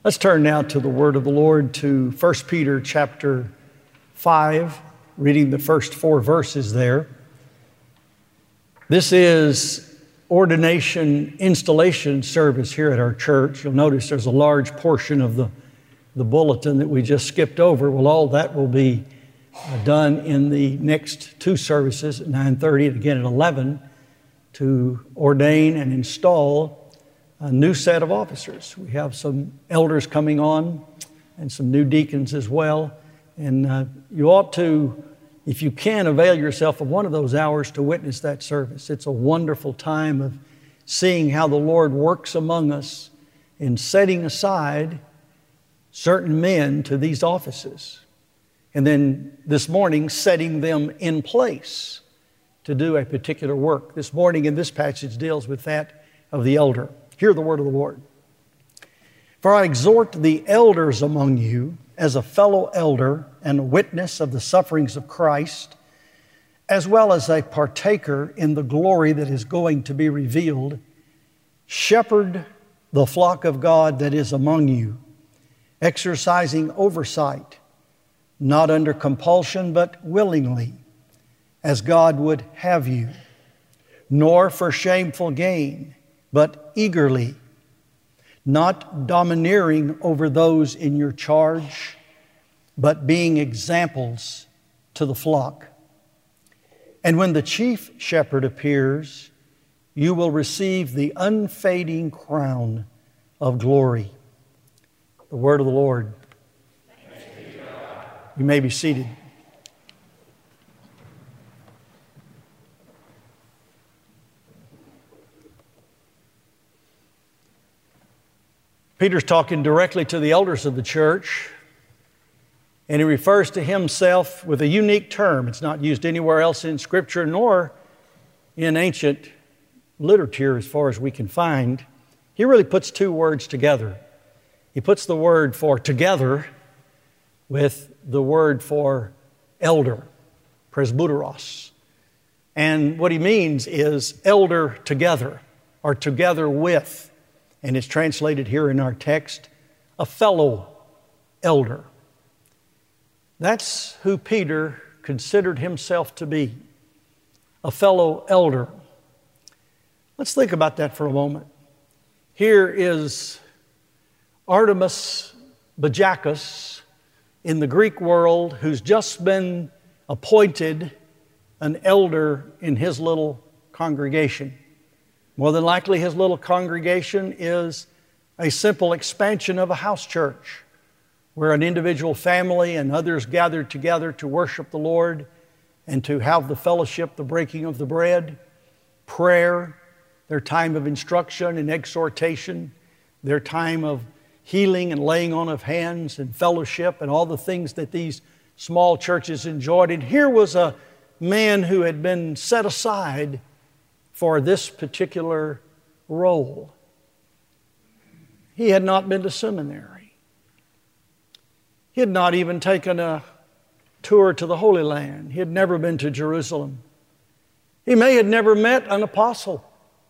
Let's turn now to the word of the Lord, to 1 Peter chapter 5, reading the first 4 verses there. This is ordination installation service here at our church. You'll notice there's a large portion of the bulletin that we just skipped over. Well, all that will be done in the next 2 services at 9:30 and again at 11 to ordain and install a new set of officers. We have some elders coming on and some new deacons as well. And you ought to, if you can, avail yourself of one of those hours to witness that service. It's a wonderful time of seeing how the Lord works among us in setting aside certain men to these offices. And then this morning, setting them in place to do a particular work. This morning in this passage deals with that of the elder. Hear the word of the Lord. For I exhort the elders among you as a fellow elder and a witness of the sufferings of Christ, as well as a partaker in the glory that is going to be revealed. Shepherd the flock of God that is among you, exercising oversight, not under compulsion, but willingly, as God would have you, nor for shameful gain, but eagerly, not domineering over those in your charge, but being examples to the flock. And when the chief shepherd appears, you will receive the unfading crown of glory. The word of the Lord. You may be seated. Peter's talking directly to the elders of the church, and he refers to himself with a unique term. It's not used anywhere else in Scripture, nor in ancient literature as far as we can find. He really puts 2 words together. He puts the word for together with the word for elder, presbyteros. And what he means is elder together, or together with. And it's translated here in our text, a fellow elder. That's who Peter considered himself to be, a fellow elder. Let's think about that for a moment. Here is Artemas Bajacus in the Greek world who's just been appointed an elder in his little congregation. More than likely, his little congregation is a simple expansion of a house church where an individual family and others gathered together to worship the Lord and to have the fellowship, the breaking of the bread, prayer, their time of instruction and exhortation, their time of healing and laying on of hands and fellowship and all the things that these small churches enjoyed. And here was a man who had been set aside for this particular role. He had not been to seminary. He had not even taken a tour to the Holy Land. He had never been to Jerusalem. He may have never met an apostle.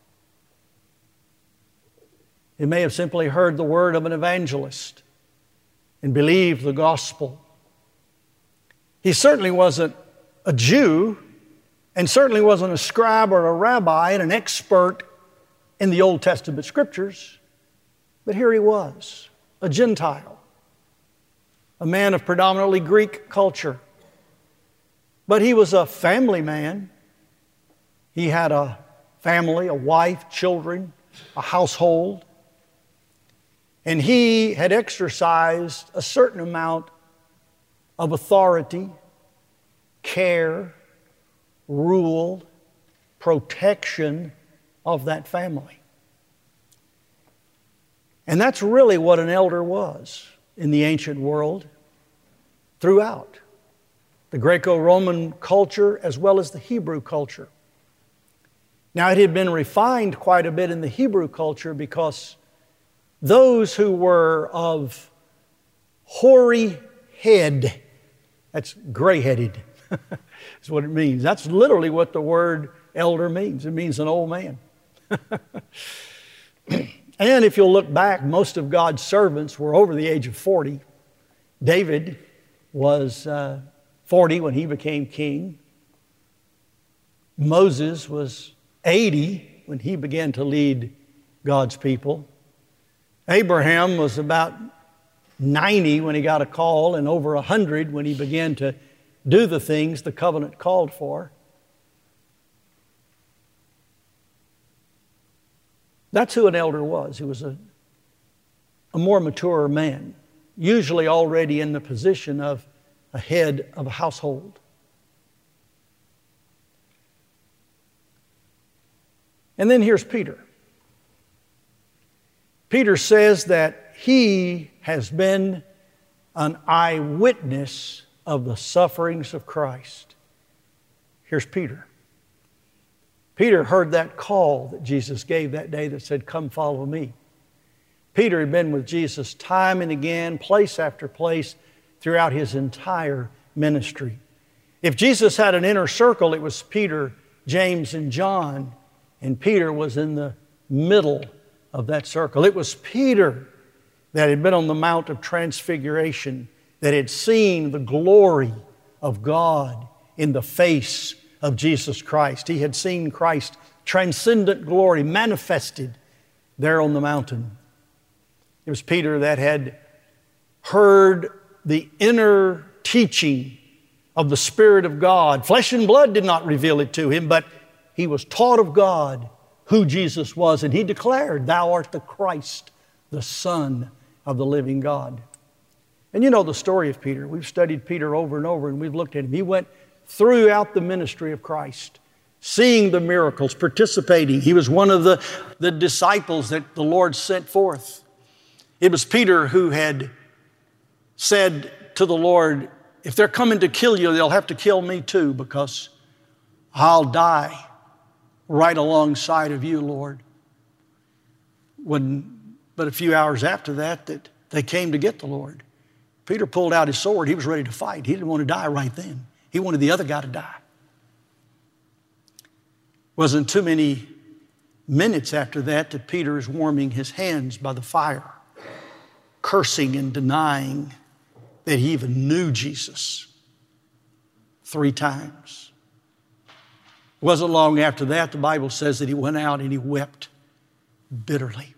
He may have simply heard the word of an evangelist and believed the gospel. He certainly wasn't a Jew, and certainly wasn't a scribe or a rabbi and an expert in the Old Testament Scriptures. But here he was, a Gentile, a man of predominantly Greek culture. But he was a family man. He had a family, a wife, children, a household. And he had exercised a certain amount of authority, care, rule, protection of that family. And that's really what an elder was in the ancient world throughout the Greco-Roman culture as well as the Hebrew culture. Now, it had been refined quite a bit in the Hebrew culture because those who were of hoary head, that's gray-headed, is what it means. That's literally what the word elder means. It means an old man. And if you'll look back, most of God's servants were over the age of 40. David was 40 when he became king. Moses was 80 when he began to lead God's people. Abraham was about 90 when he got a call, and over 100 when he began to do the things the covenant called for. That's who an elder was. He was a more mature man, usually already in the position of a head of a household. And then here's Peter. Peter says that he has been an eyewitness of the sufferings of Christ. Here's Peter. Peter heard that call that Jesus gave that day that said, "Come follow me." Peter had been with Jesus time and again, place after place, throughout his entire ministry. If Jesus had an inner circle, it was Peter, James, and John, and Peter was in the middle of that circle. It was Peter that had been on the Mount of Transfiguration, that had seen the glory of God in the face of Jesus Christ. He had seen Christ's transcendent glory manifested there on the mountain. It was Peter that had heard the inner teaching of the Spirit of God. Flesh and blood did not reveal it to him, but he was taught of God who Jesus was, and he declared, "Thou art the Christ, the Son of the living God." And you know the story of Peter. We've studied Peter over and over, and we've looked at him. He went throughout the ministry of Christ, seeing the miracles, participating. He was one of the disciples that the Lord sent forth. It was Peter who had said to the Lord, "If they're coming to kill you, they'll have to kill me too, because I'll die right alongside of you, Lord." But a few hours after that they came to get the Lord. Peter pulled out his sword. He was ready to fight. He didn't want to die right then. He wanted the other guy to die. Wasn't too many minutes after that Peter is warming his hands by the fire, cursing and denying that he even knew Jesus 3 times. Wasn't long after that, the Bible says that he went out and he wept bitterly.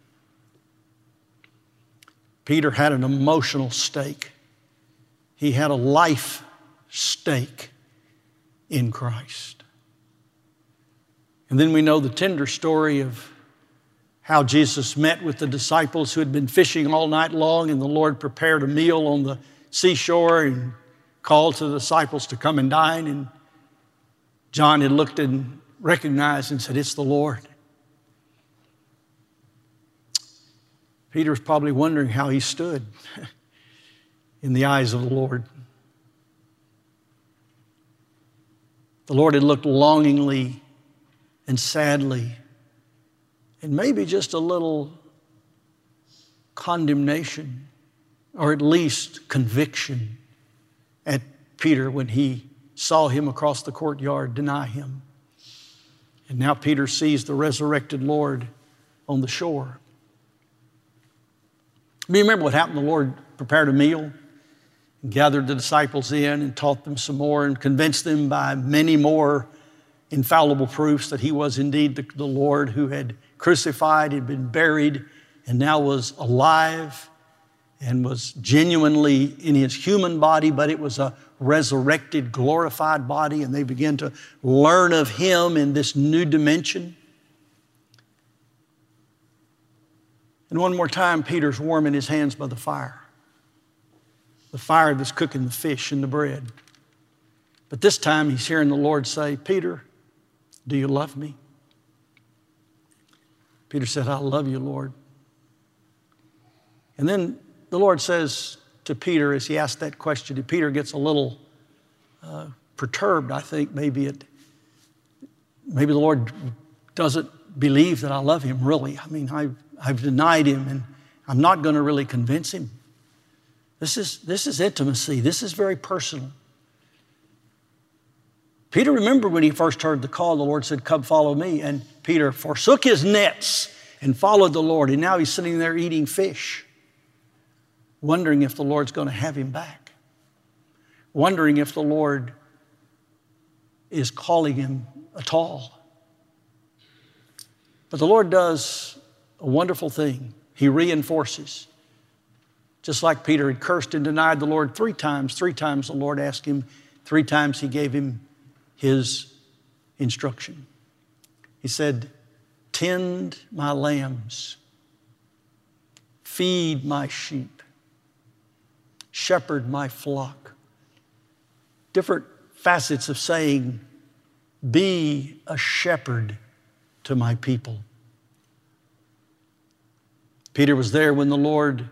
Peter had an emotional stake. He had a life stake in Christ. And then we know the tender story of how Jesus met with the disciples who had been fishing all night long, and the Lord prepared a meal on the seashore and called to the disciples to come and dine. And John had looked and recognized and said, "It's the Lord." Peter was probably wondering how he stood in the eyes of the Lord. The Lord had looked longingly and sadly, and maybe just a little condemnation, or at least conviction, at Peter when he saw him across the courtyard deny him. And now Peter sees the resurrected Lord on the shore. You remember what happened? The Lord prepared a meal, and gathered the disciples in and taught them some more and convinced them by many more infallible proofs that he was indeed the Lord who had crucified, had been buried, and now was alive and was genuinely in his human body, but it was a resurrected, glorified body, and they began to learn of him in this new dimension. And one more time, Peter's warming his hands by the fire that's cooking the fish and the bread. But this time he's hearing the Lord say, "Peter, do you love me?" Peter said, "I love you, Lord." And then the Lord says to Peter, as he asked that question, and Peter gets a little perturbed, I think. Maybe the Lord doesn't believe that I love him, really. I mean, I've denied him, and I'm not going to really convince him. This is intimacy. This is very personal. Peter remembered when he first heard the call, the Lord said, "Come follow me." And Peter forsook his nets and followed the Lord. And now he's sitting there eating fish, wondering if the Lord's going to have him back, wondering if the Lord is calling him at all. But the Lord does a wonderful thing. He reinforces. Just like Peter had cursed and denied the Lord 3 times. 3 times the Lord asked him. 3 times he gave him his instruction. He said, tend my lambs, feed my sheep, shepherd my flock. Different facets of saying, be a shepherd to my people. Peter was there when the Lord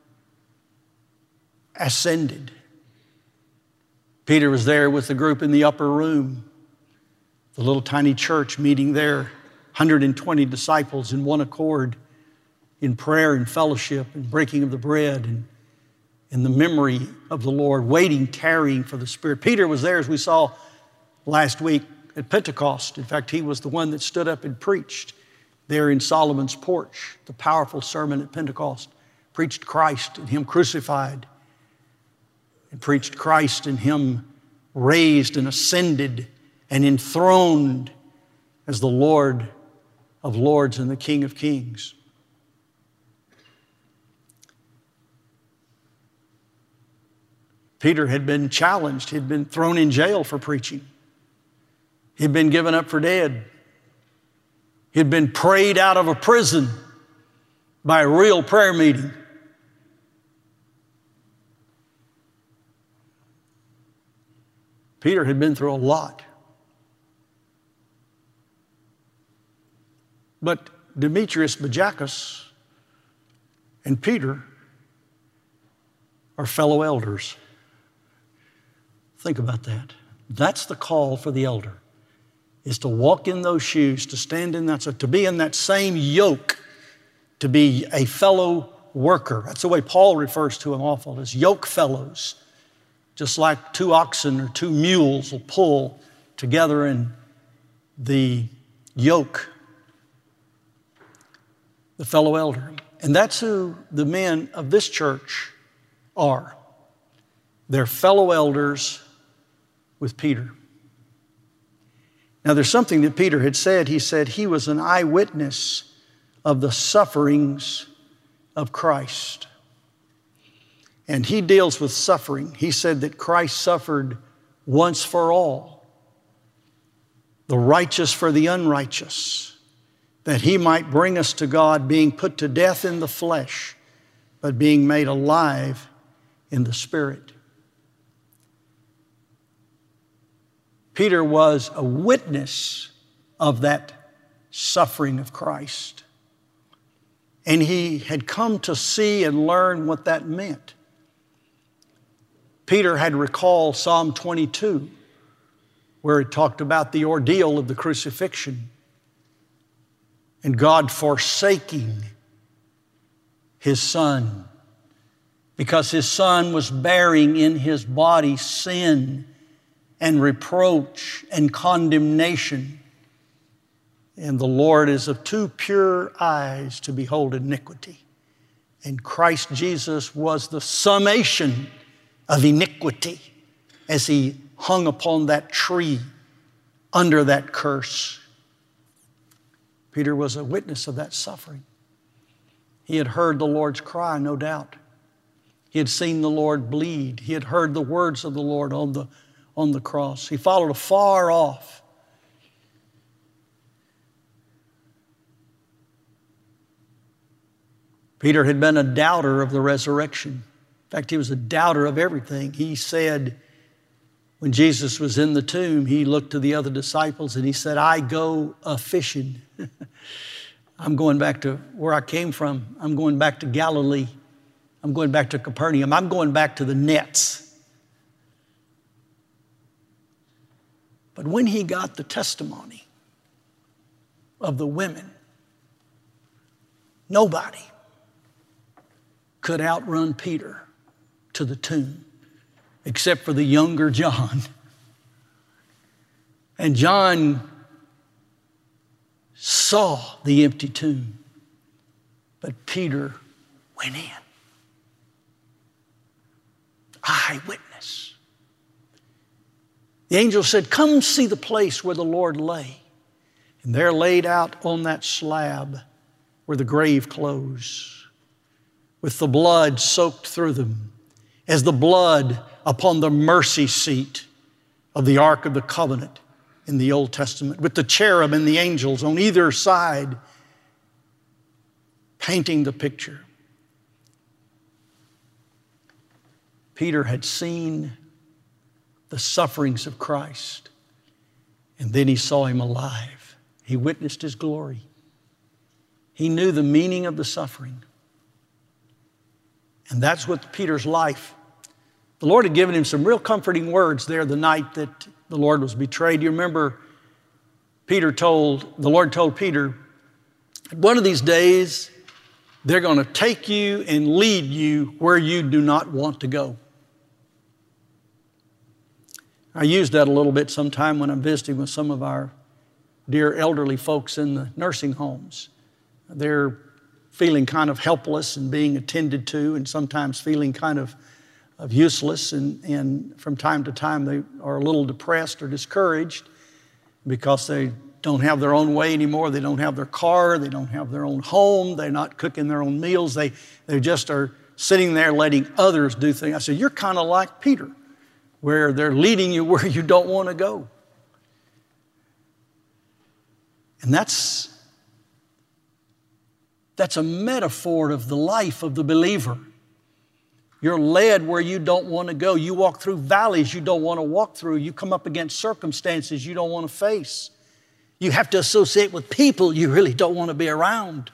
ascended. Peter was there with the group in the upper room, the little tiny church meeting there, 120 disciples in one accord, in prayer and fellowship and breaking of the bread and in the memory of the Lord, waiting, tarrying for the Spirit. Peter was there, as we saw last week, at Pentecost. In fact, he was the one that stood up and preached there in Solomon's porch, the powerful sermon at Pentecost, preached Christ and him crucified, and preached Christ and him raised and ascended and enthroned as the Lord of lords and the King of kings. Peter had been challenged. He had been thrown in jail for preaching. He had been given up for dead. He had been prayed out of a prison by a real prayer meeting. Peter had been through a lot. But Demetrius Bajacus and Peter are fellow elders. Think about that. That's the call for the elder, is to walk in those shoes, to stand in that, to be in that same yoke, to be a fellow worker. That's the way Paul refers to them often, as yoke fellows. Just like 2 oxen or 2 mules will pull together in the yoke, the fellow elder. And that's who the men of this church are. They're fellow elders with Peter. Now, there's something that Peter had said. He said he was an eyewitness of the sufferings of Christ. And he deals with suffering. He said that Christ suffered once for all, the righteous for the unrighteous, that he might bring us to God, being put to death in the flesh, but being made alive in the Spirit. Peter was a witness of that suffering of Christ. And he had come to see and learn what that meant. Peter had recalled Psalm 22, where it talked about the ordeal of the crucifixion and God forsaking his Son, because his Son was bearing in his body sin and reproach and condemnation. And the Lord is of too pure eyes to behold iniquity. And Christ Jesus was the summation of iniquity as he hung upon that tree under that curse. Peter was a witness of that suffering. He had heard the Lord's cry, no doubt. He had seen the Lord bleed. He had heard the words of the Lord on the cross. He followed afar off. Peter had been a doubter of the resurrection. In fact, he was a doubter of everything. He said, when Jesus was in the tomb, he looked to the other disciples and he said, I go a-fishing. I'm going back to where I came from. I'm going back to Galilee. I'm going back to Capernaum. I'm going back to the nets. But when he got the testimony of the women, nobody could outrun Peter to the tomb except for the younger John. And John saw the empty tomb. But Peter went in. Eyewitness. The angel said, come see the place where the Lord lay. And there laid out on that slab where the grave closed, with the blood soaked through them, as the blood upon the mercy seat of the Ark of the Covenant in the Old Testament, with the cherub and the angels on either side painting the picture. Peter had seen the sufferings of Christ, and then he saw Him alive. He witnessed His glory. He knew the meaning of the suffering. And that's what Peter's life. The Lord had given him some real comforting words there the night that the Lord was betrayed. You remember the Lord told Peter, one of these days, they're going to take you and lead you where you do not want to go. I use that a little bit sometime when I'm visiting with some of our dear elderly folks in the nursing homes. They're feeling kind of helpless and being attended to, and sometimes feeling kind of useless, and from time to time they are a little depressed or discouraged because they don't have their own way anymore. They don't have their car. They don't have their own home. They're not cooking their own meals. They just are sitting there letting others do things. I said, you're kind of like Peter, where they're leading you where you don't want to go. And that's a metaphor of the life of the believer. You're led where you don't want to go. You walk through valleys you don't want to walk through. You come up against circumstances you don't want to face. You have to associate with people you really don't want to be around.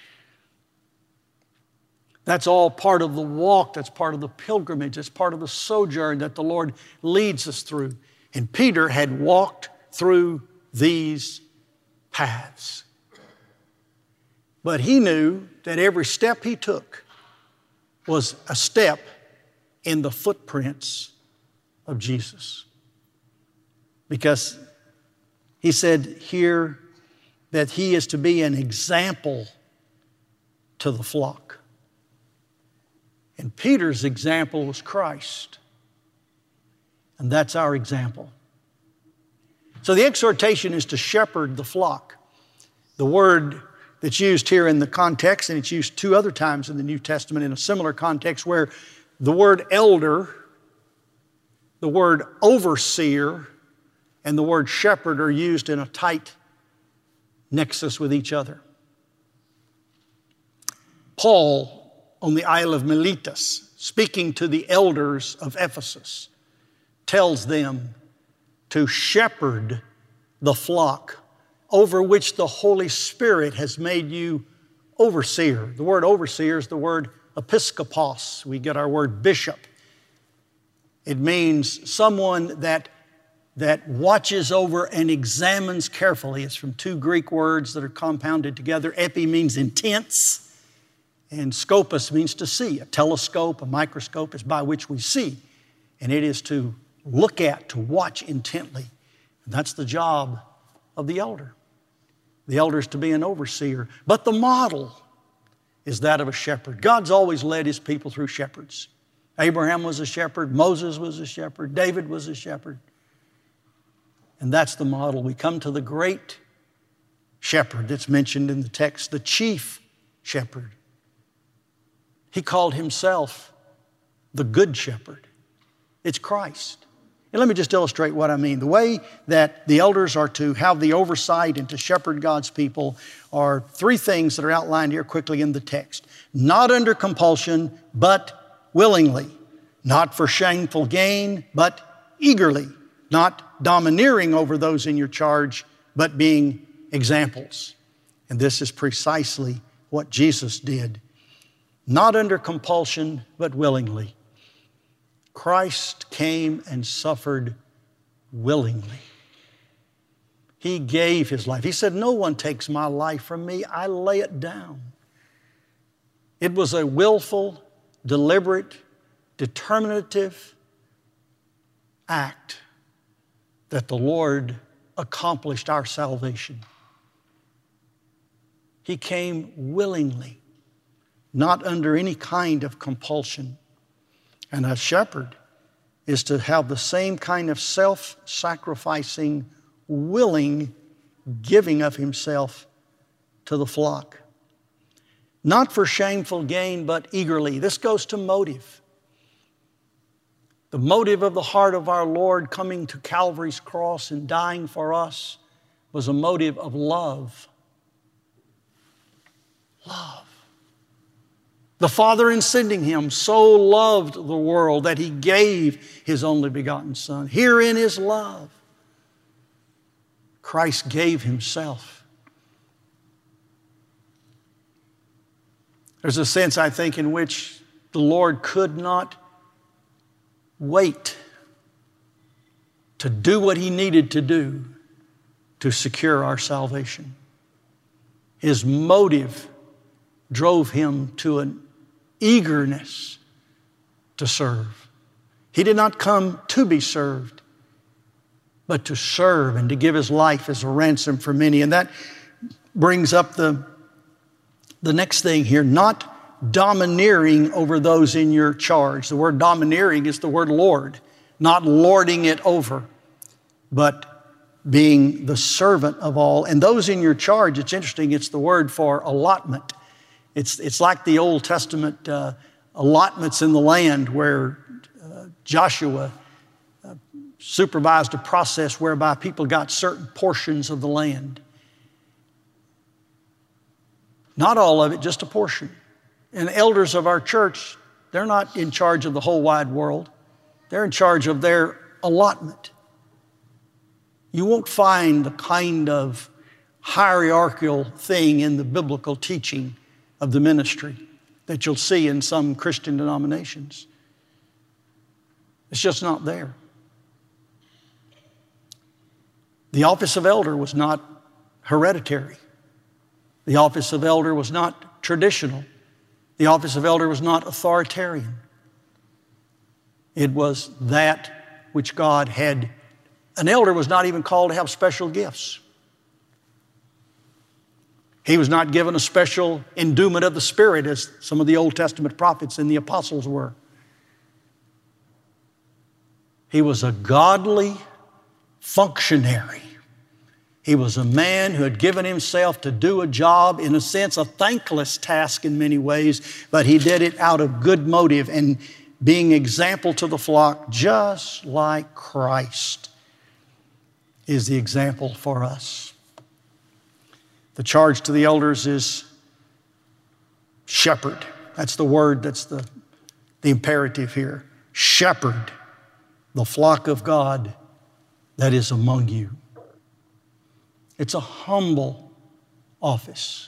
That's all part of the walk. That's part of the pilgrimage. That's part of the sojourn that the Lord leads us through. And Peter had walked through these paths. But he knew that every step he took was a step in the footprints of Jesus. Because he said here that he is to be an example to the flock. And Peter's example was Christ. And that's our example. So the exhortation is to shepherd the flock. The word that's used here in the context, and it's used two other times in the New Testament in a similar context, where the word elder, the word overseer, and the word shepherd are used in a tight nexus with each other. Paul, on the Isle of Miletus, speaking to the elders of Ephesus, tells them to shepherd the flock over which the Holy Spirit has made you overseer. The word overseer is the word episkopos. We get our word bishop. It means someone that watches over and examines carefully. It's from two Greek words that are compounded together. Epi means intense, and scopus means to see. A telescope, a microscope is by which we see. And it is to look at, to watch intently. And that's the job of the elder. The elder is to be an overseer. But the model is that of a shepherd. God's always led His people through shepherds. Abraham was a shepherd. Moses was a shepherd. David was a shepherd. And that's the model. We come to the great shepherd that's mentioned in the text, the chief shepherd. He called Himself the good shepherd. It's Christ. And let me just illustrate what I mean. The way that the elders are to have the oversight and to shepherd God's people are three things that are outlined here quickly in the text. Not under compulsion, but willingly. Not for shameful gain, but eagerly. Not domineering over those in your charge, but being examples. And this is precisely what Jesus did. Not under compulsion, but willingly. Christ came and suffered willingly. He gave His life. He said, no one takes my life from me. I lay it down. It was a willful, deliberate, determinative act that the Lord accomplished our salvation. He came willingly. not under any kind of compulsion. And a shepherd is to have the same kind of self-sacrificing, willing giving of himself to the flock. Not for shameful gain, but eagerly. This goes to motive. The motive of the heart of our Lord coming to Calvary's cross and dying for us was a motive of love. Love. The Father, in sending Him, so loved the world that He gave His only begotten Son. Herein is love. Christ gave Himself. There's a sense, I think, in which the Lord could not wait to do what He needed to do to secure our salvation. His motive drove Him to an eagerness to serve. He did not come to be served, but to serve and to give His life as a ransom for many. And that brings up the next thing here, not domineering over those in your charge. The word domineering is the word Lord, not lording it over, but being the servant of all. And those in your charge, it's interesting, it's the word for allotment. It's like the Old Testament allotments in the land where Joshua supervised a process whereby people got certain portions of the land. Not all of it, just a portion. And elders of our church, they're not in charge of the whole wide world. They're in charge of their allotment. You won't find the kind of hierarchical thing in the biblical teaching of the ministry that you'll see in some Christian denominations. It's just not there. The office of elder was not hereditary. The office of elder was not traditional. The office of elder was not authoritarian. It was that which God had. An elder was not even called to have special gifts. He was not given a special endowment of the Spirit as some of the Old Testament prophets and the apostles were. He was a godly functionary. He was a man who had given himself to do a job, in a sense, a thankless task in many ways, but he did it out of good motive and being example to the flock, just like Christ is the example for us. The charge to the elders is shepherd. That's the word, that's the imperative here. Shepherd the flock of God that is among you. It's a humble office.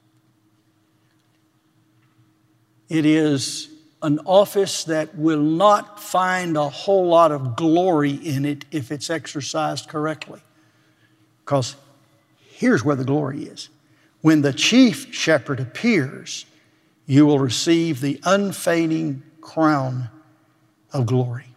It is an office that will not find a whole lot of glory in it if it's exercised correctly. Because here's where the glory is. When the chief shepherd appears, you will receive the unfading crown of glory.